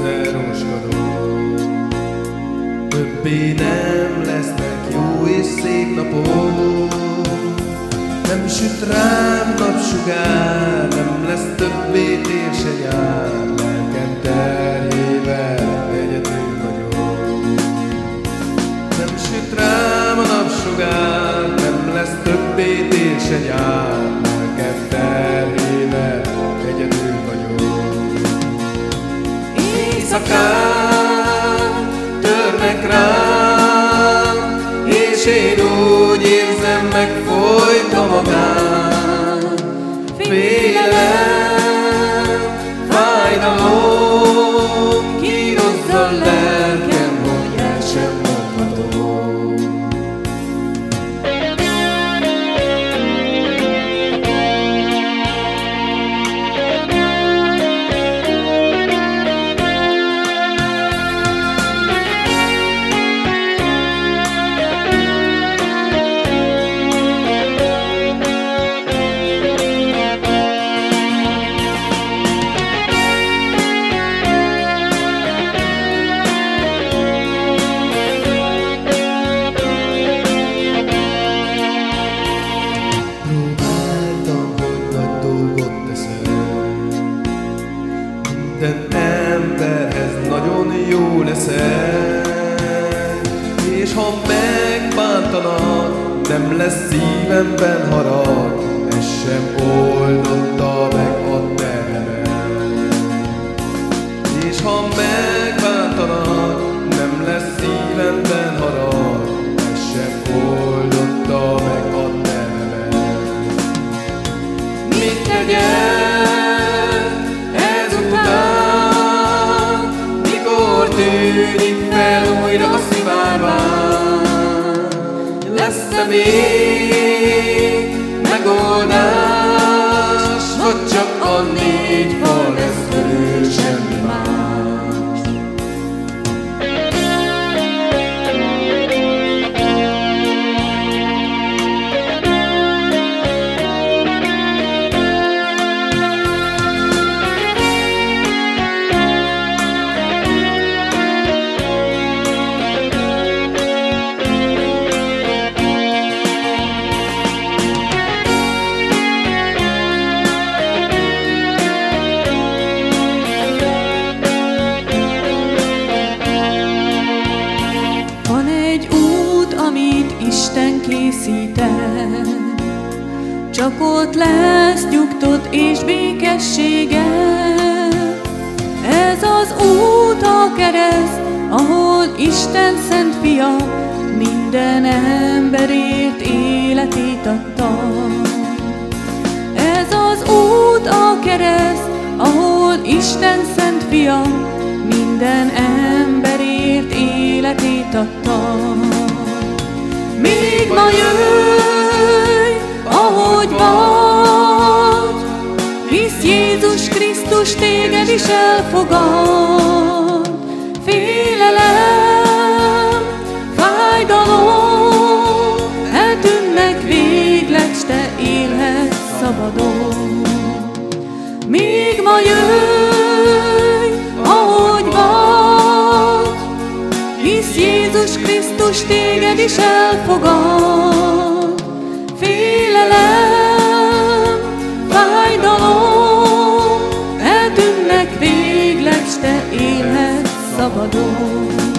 rózsgadó. Többé nem lesznek jó és szép napok, nem süt rám napsugár, nem lesz többé tél se nyár, lelkem terhével egyedül vagyok. Nem süt rám a napsugár, nem lesz többé tél se nyár, lelkem terhével egyedül vagyok. Éjszakán törnek rám, és én úgy érzem, megfojt a magán. Félelem, fájdalom, kínozza a lelkem, hogy el sem mondhatom. Minden emberhez nagyon jó leszel, és ha megbántanak, nem lesz szívemben harag, ez sem oldotta meg a terhemet. És ha megbántanak, nem lesz szívemben harag, ez sem oldotta meg a terhemet. Mit tegyek? Tűnik fel újra a szivárvány, lesz-e még megoldás, vagy csak a négy fal lesz körül, semmi más? Isten készített, csak ott lesz nyugtot és békessége. Ez az út a kereszt, ahol Isten szent fia minden emberért életét adta. Ez az út a kereszt, ahol Isten szent fia minden emberért életét adta. Még ma jöjj, ahogy vagy, hisz Jézus Krisztus téged is elfogad. Félelem, fájdalom eltűnnek végleg, s te élhetsz szabadon. Még ma jöjj, ahogy vagy, hisz Jézus Krisztus téged is elfogad. Félelem, fájdalom eltűnnek végleg, s te élhetsz szabadon.